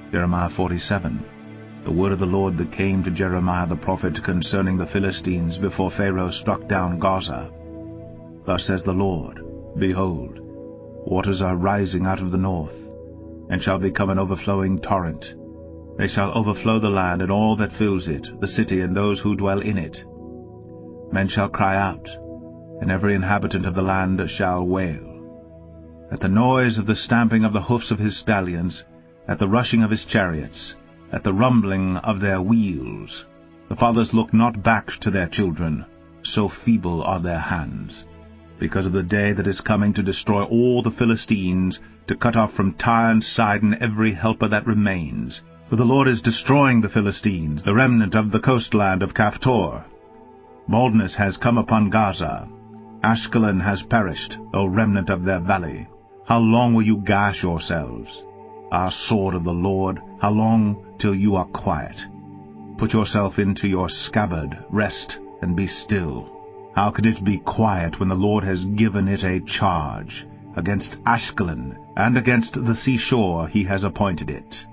Jeremiah 47. The word of the Lord that came to Jeremiah the prophet concerning the Philistines before Pharaoh struck down Gaza. Thus says the Lord, Behold, waters are rising out of the north, and shall become an overflowing torrent. They shall overflow the land and all that fills it, the city and those who dwell in it. Men shall cry out, and every inhabitant of the land shall wail. At the noise of the stamping of the hoofs of his stallions, at the rushing of his chariots, at the rumbling of their wheels. The fathers look not back to their children, so feeble are their hands. Because of the day that is coming to destroy all the Philistines, to cut off from Tyre and Sidon every helper that remains. For the Lord is destroying the Philistines, the remnant of the coastland of Caphtor. Baldness has come upon Gaza. Ashkelon has perished, O remnant of their valley. How long will you gash yourselves? Ah, sword of the Lord, how long till you are quiet? Put yourself into your scabbard, rest, and be still. How could it be quiet when the Lord has given it a charge? Against Ashkelon and against the seashore he has appointed it.